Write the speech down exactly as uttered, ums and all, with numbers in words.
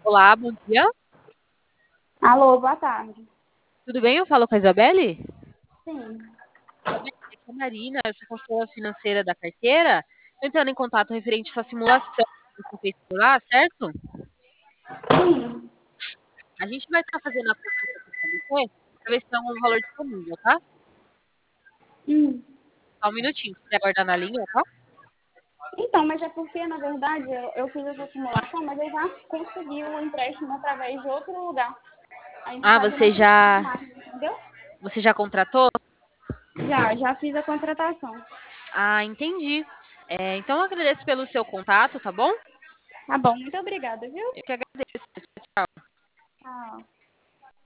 Olá, bom dia. Alô, boa tarde. Tudo bem? Eu falo com a Isabelle? Sim, Isabelle, aqui é a Marina, eu sou consultora financeira da carteira. Estou entrando em contato referente à sua simulação que você fez por lá, certo? sim, A gente vai estar fazendo a consulta aqui para você, para ver se tem algum valor disponível, tá? hum. Só um minutinho, se quiser aguardar na linha, tá? Então, mas é porque, na verdade, eu, eu fiz essa simulação, mas eu já consegui o empréstimo através de outro lugar. Aí, no Ah, caso, eu não você preciso já, mais, entendeu? você já contratou? Já, já fiz a contratação. Ah, entendi. É, então eu agradeço pelo seu contato, tá bom? Tá bom, muito obrigada, viu? Eu que agradeço. Tchau, tchau. Tchau.